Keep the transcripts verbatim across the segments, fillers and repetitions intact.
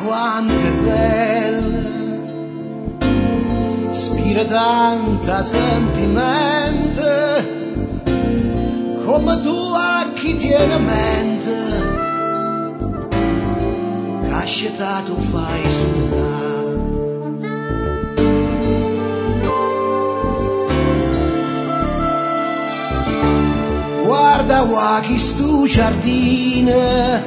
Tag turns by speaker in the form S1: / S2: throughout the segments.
S1: quanto è bella, spira tanta sentimento, come tu a chi tiene mente, che scelta tu fai suonare. Guarda qua chi stu giardino,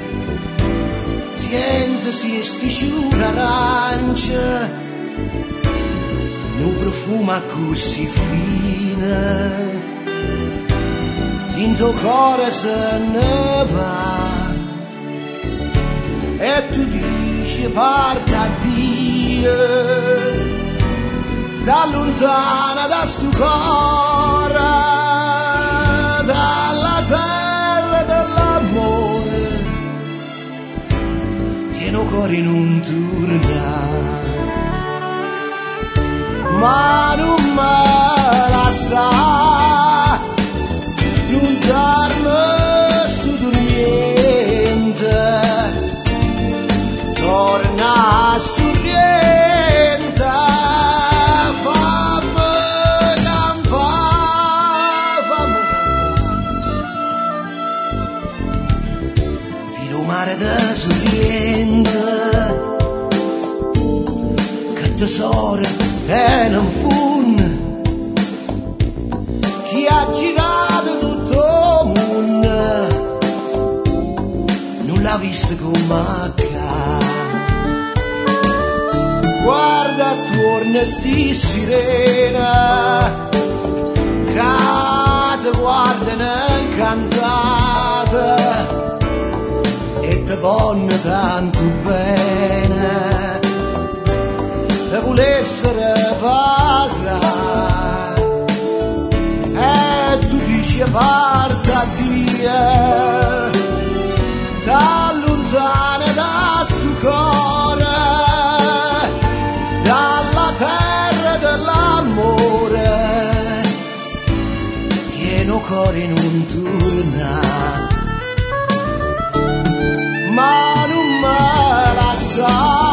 S1: sente si stisciura arancia, un profumo così fine, in tuo cuore se ne va, e tu dici parte a Dio, da lontana da sto cuore, dalla terra dell'amore, tieni il cuore in un tornare, ma non me la sa, non darmi sto dormiente, torna sorriente, fammi campare, fammi campare, fino al mare da sorriente, che tesoro e non funne, chi ha girato tutto il mondo non l'ha visto come accade. Guarda attorno sti sirena che ti guardano incantata e ti vogliono tanto bene, se volessero passare, e tu dici parta via, da lontano da sto cuore, dalla terra dell'amore, tieni il cuore in un tornare, ma non me la sa.